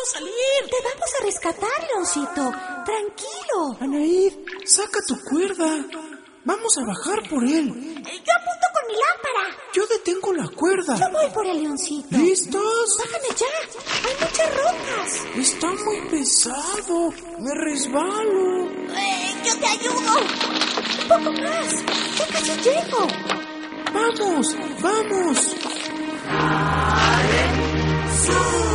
puedo salir. Te vamos a rescatar, Leoncito. Tranquilo. Anaid, saca tu cuerda. Vamos a bajar por él. Yo apunto con mi lámpara. Yo detengo la cuerda. Yo voy por el Leoncito. ¿Listos? Bájame ya. Hay muchas rocas. Está muy pesado. Me resbalo. Yo te ayudo. Un poco más. Ya casi llego. ¡Vamos! ¡Vamos! ¡Sí!